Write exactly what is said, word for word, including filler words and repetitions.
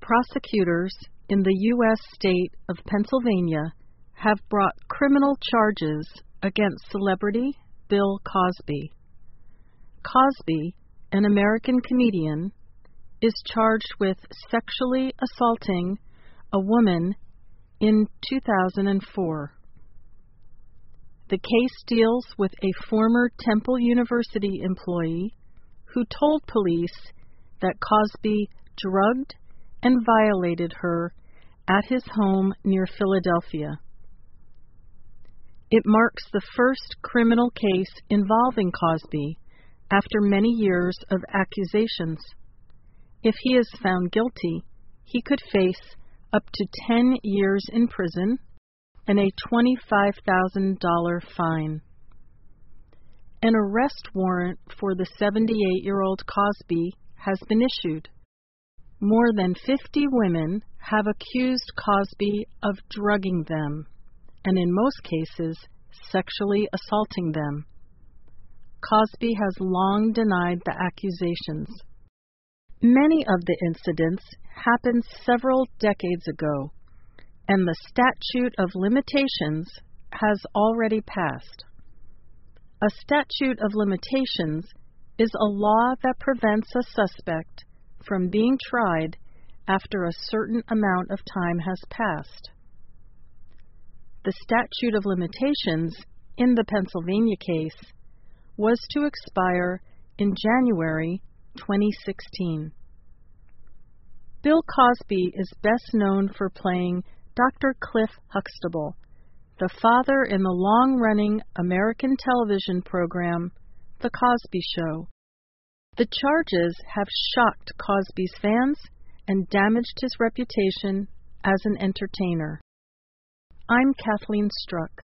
Prosecutors in the U S state of Pennsylvania have brought criminal charges against celebrity Bill Cosby. Cosby, an American comedian, is charged with sexually assaulting a woman in two thousand four. The case deals with a former Temple University employee who told police that Cosby drugged and violated her at his home near Philadelphia. It marks the first criminal case involving Cosby after many years of accusations. If he is found guilty, he could face up to ten years in prison and a twenty-five thousand dollars fine. An arrest warrant for the seventy-eight-year-old Cosby has been issued. More than fifty women have accused Cosby of drugging them, and in most cases, sexually assaulting them. Cosby has long denied the accusations. Many of the incidents happened several decades ago, and the statute of limitations has already passed. A statute of limitations is a law that prevents a suspect from being tried after a certain amount of time has passed. The statute of limitations in the Pennsylvania case was to expire in January twenty sixteen. Bill Cosby is best known for playing Doctor Cliff Huxtable, the father in the long-running American television program, The Cosby Show. The charges have shocked Cosby's fans and damaged his reputation as an entertainer. I'm Kathleen Struck.